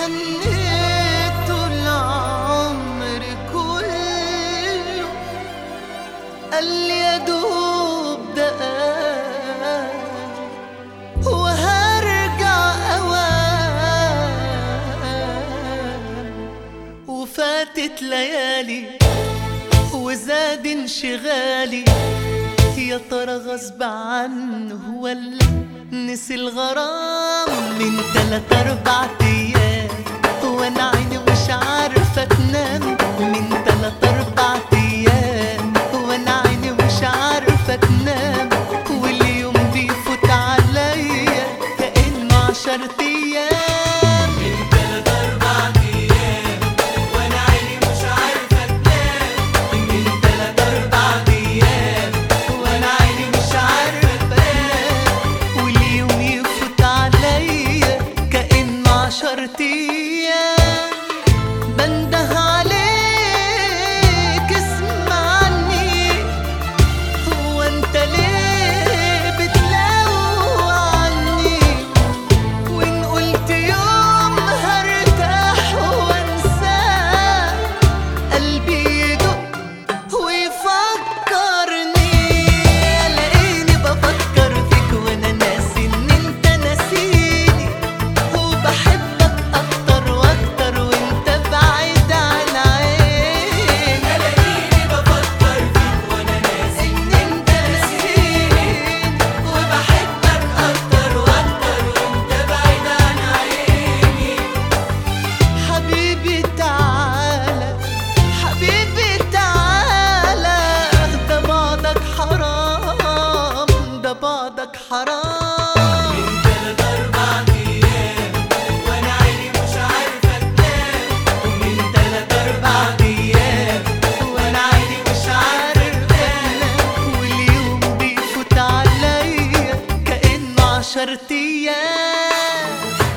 استنيت العمر كله، قال لي يا دوب دقايق وهرجع أوام. وفاتت ليالي وزاد انشغالي، يا ترى غصب عنه ولا نسي الغرام؟ من 3-4 أيام وانا عيني مش عارفة تنام، من 3-4 أيام وانا عيني مش عارفة تنام، واليوم بيفوت عليا كأنه 10 أيام. من 3-4 أيام وأنا عيني مش عارفة تنام، من 3-4 أيام وانا عيني مش عارفة انام، واليوم يفوت عليا كأنه 10 أيام. بنده عليك اسمعني، هو انت ليه بتلوع عني؟ وان قلت يوم هرتاح وانساه، قلبي يدق ويفكرني. الاقيني بفكر فيك وانا ناسي ان انت ناسيني، وبحبك اكتر واكتر وانت بعيد عن عيني. ألاقيني بفكر فيك وأنا ناسي ان انت ناسيني وبحبك أكتر وأكتر وأنت بعيد عن عيني. حبيبي تعالى، حبيبي تعالى، ده بعدك حرام، ده بعدك حرام. من 3-4 أيام وأنا عيني مش عارفة تنام، ومن 3-4 أيام وانا عيني مش عارفة انام، واليوم بيفوت عليا كأنه 10 أيام.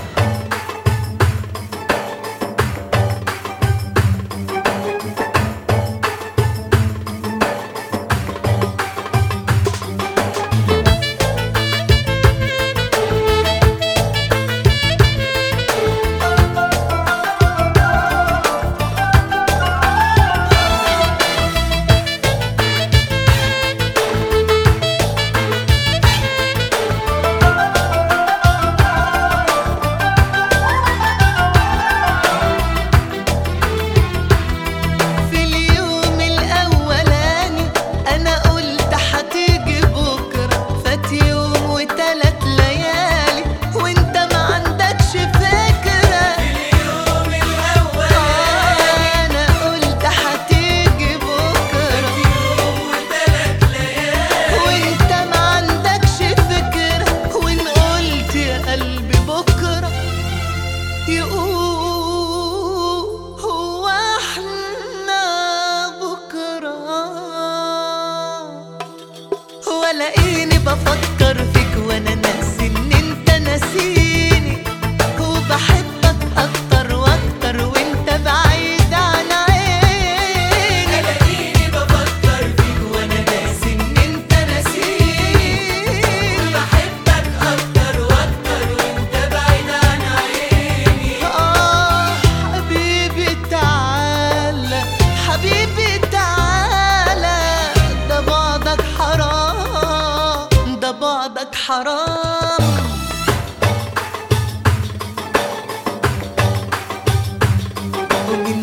في اليوم الأولاني أنا قلت هتيجي بكرة، فات يوم و3 ليالي وانت ما عندكش فكرة. اليوم الأولاني أنا قلت هتيجي بكرة يوم و3 ليالي، وانت ما عندكش فكرة، وان قلت يا قلبي بكرة يقول هو احنا بكرة. ولاقيني بفكر فيك وانا ناسي ان انت ناسيني، وبحبك اكتر واكتر وانت بعيد عن عيني. ألاقيني بفكر فيك وأنا ناسي ان انت ناسيني، بحبك أكتر وأكتر وأنت بعيد عن عيني. حبيبي تعالى، حبيبي تعالى، ده بعدك حرام، ده بعدك حرام. ومن